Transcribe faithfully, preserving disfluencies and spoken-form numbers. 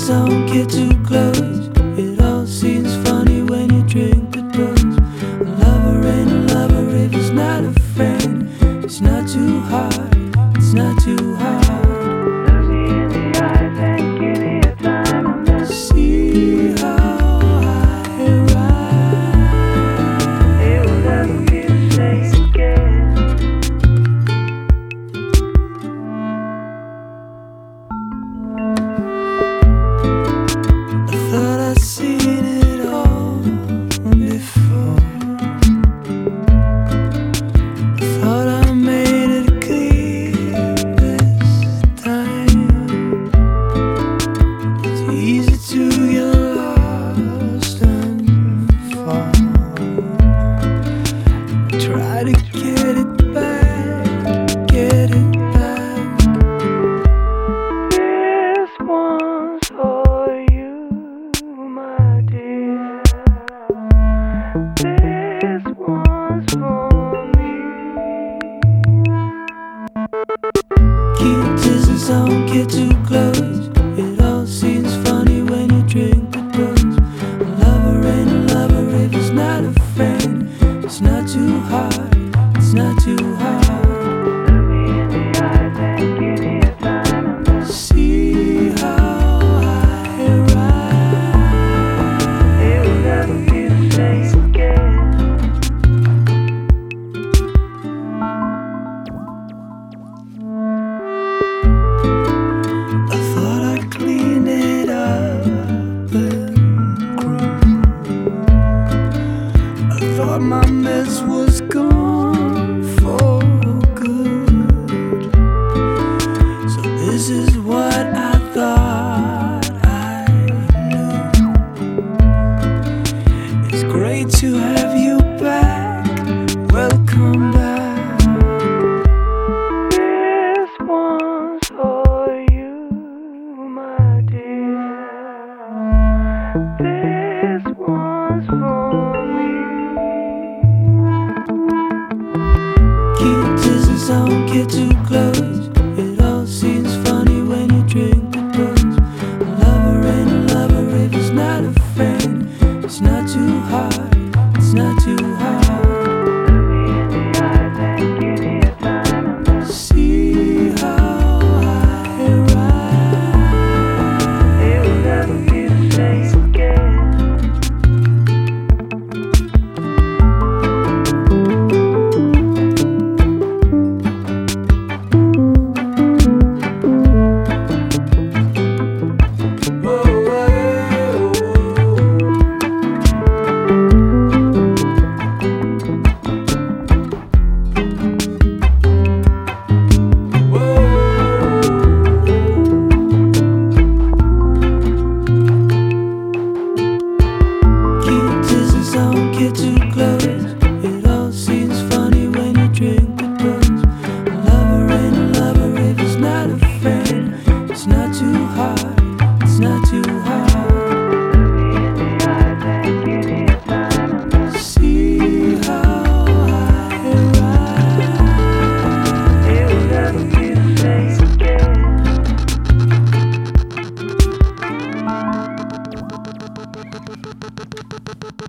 don't get too close. It all seems funny when you drink the dose. A lover ain't a lover if he's not a friend. It's not too hard, it's not too hard. Look me in the eyes and give me a time and then See how I ride. it will never be the same again. I thought I'd seen it all before. I thought I made it clear this time. It's easy to get lost and fall. Try to get it back, get it back. This one's for you, my dear. This one's for me. Keep distance, don't get too close. It all seems funny when you drink the dose. A lover ain't a lover if he's not a friend. It's not too hard, it's not too hard. Look me in the eyes and give me a time and then See how I ride. it will never be the same again. I thought I cleaned it up and grew. I thought my mess was gone for good. So this is what I thought I knew. It's great to have you back. Welcome back. This one's for you, my dear. This one's for me. Keep distance, don't get too close. It all seems funny when you drink the dose. A lover ain't a lover if he's not a friend. It's not too hard, it's not too hard. Look me in the eyes and give me a time and then See how I ride. it will never be the same again. Keep distance, don't get too close. It all seems funny when you drink the dose. A lover ain't a lover if he's not a friend. It's not too hard, it's not too hard. Look me in the eyes and give me a time and then See how I ride. it will never be the same again.